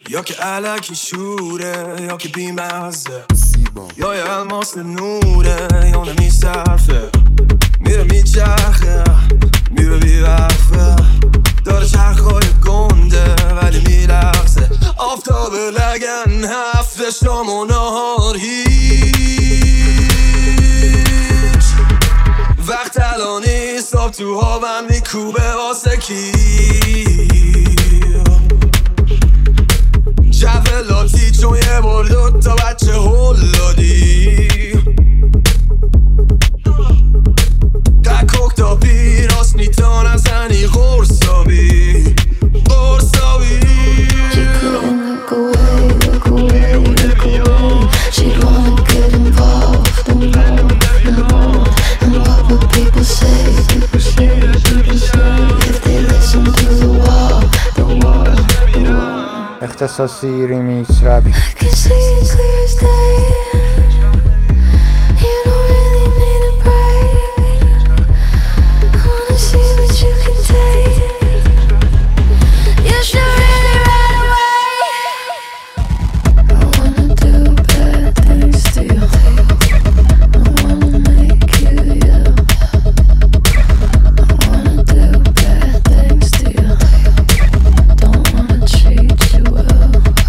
یا که علکی شوره یا که بیمزه، یا یه الماس نوره یا نمیصرفه، میره میچرخه میره بیوقفه، داره چرخای گنده ولی میلغزه، آفتاب لگن هفته شام و نهار هیچ وقت الانی صبح تو هاون میکوبه واسه کی جولاتی چون یه بار دوتا بچه هل دادی دکوک تا پیراست نیتان از هنی غرصابی غرصابی She couldn't look away, look away, look away. She'd wanna get involved, involved. And what would people say, people say, people say if they listen to the wall, the wall, the wall. اختصاصی ریمیکس رپ I can see it clear as day. You don't really need a break. I wanna see what you can take. You should really run away. I wanna do bad things to you. I wanna make you you. I wanna do bad things to you. Don't wanna treat you well.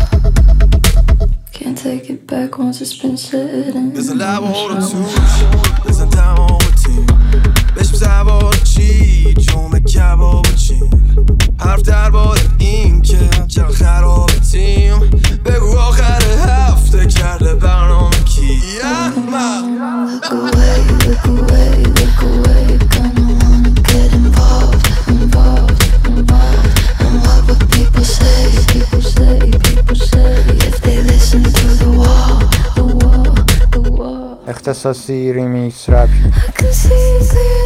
Can't take it back once it's been sitting. There's a lab hold of touche There's a down on the team بهش سوار چی جمعه کباب چی حرف درباره این که چرا خراب تیم بگو آخر هفته کرده برنامه کی Look away, look away, look away. Gonna wanna get involved, involved, involved. And what would people say, people say, people say if they listen to the wall, the wall, the wall. اختصاصی ریمیکس رپ I can see it clear